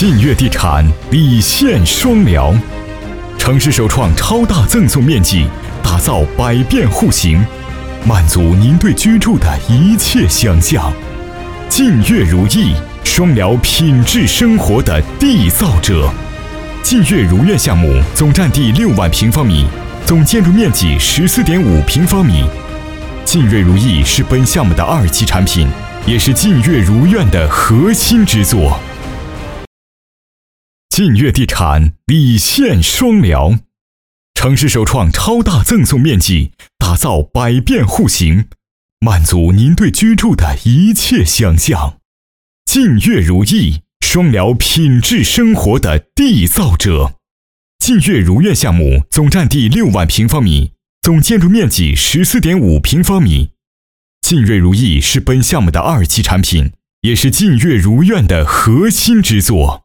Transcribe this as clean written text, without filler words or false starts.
晋悦地产礼献双辽，城市首创超大赠送面积，打造百变户型，满足您对居住的一切想象。晋悦如意，双辽品质生活的缔造者。晋悦如愿项目总占地6万平方米，总建筑面积14.5平方米。晋悦如意是本项目的2期产品，也是晋悦如愿的核心之作。晋悦地产礼献双辽，城市首创超大赠送面积，打造百变户型，满足您对居住的一切想象。晋悦如意，双辽品质生活的缔造者。晋悦如愿项目总占地6万平方米，总建筑面积14.5平方米。晋悦如意是本项目的2期产品，也是晋悦如愿的核心之作。